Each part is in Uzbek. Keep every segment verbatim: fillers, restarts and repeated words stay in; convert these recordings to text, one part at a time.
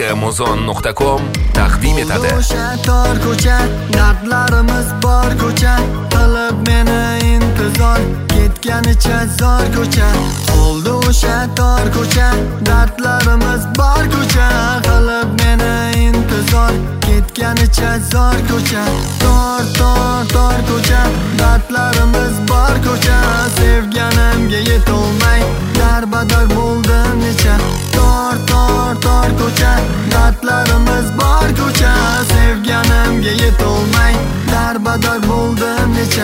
k muzon nuqta com taqdim etadi. O'sha tor ko'cha, dardlarimiz bor ko'cha, qilib meni intizor, ketganicha zor ko'cha. Oldi o'sha tor ko'cha, dardlarimiz bor ko'cha, qilib meni intizor, ketganicha zor ko'cha. Tor tor tor ko'cha, dardlarimiz bor ko'cha, sevganimga yetolmay darbadar bo'ldim necha. Tor tor tor ko'cha, dardlarimiz bor ko'cha, sevganimga yetolmay darbadar bo'ldim necha.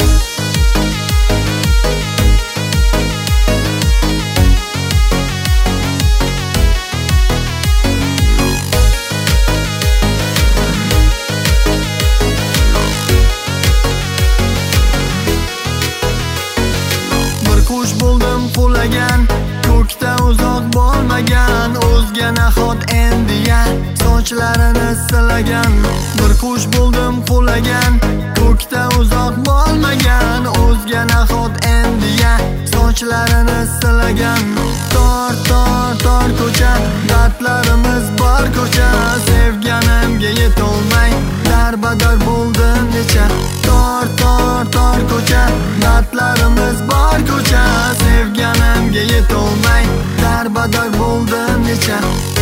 Qush bo'ldim qulagan, ko'kda uzoq bo'lmagan, o'zga nahot endiya sochlarini silagan. Bir qush bo'ldim qulagan, ko'kda uzoq bo'lmagan, o'zga nahot endiya sochlarini silagan. Tor tor tor ko'cha, dardlarimiz bor ko'cha, sevganimga yetolmay darbadar bo'ldim necha. Tor tor tor ko'cha, dardlarimiz bor ko'cha, sevganimga yetolmay darbadar bo'ldim necha.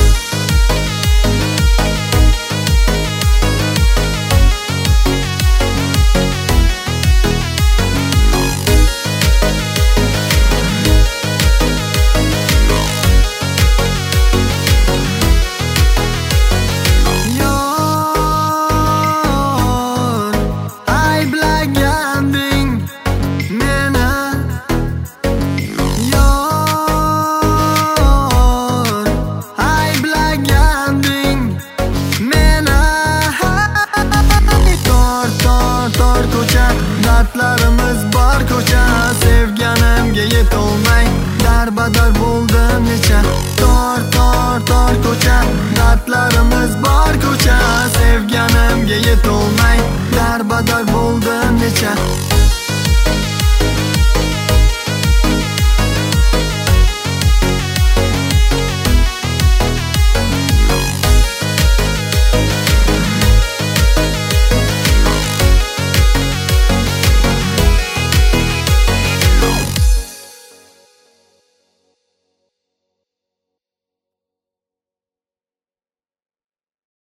Dardlarimiz bor ko'cha, sevganimga yetolmay darbadar bo'ldim necha. Tor tor tor ko'cha, dardlarimiz bor ko'cha, sevganimga yetolmay darbadar bo'ldim necha.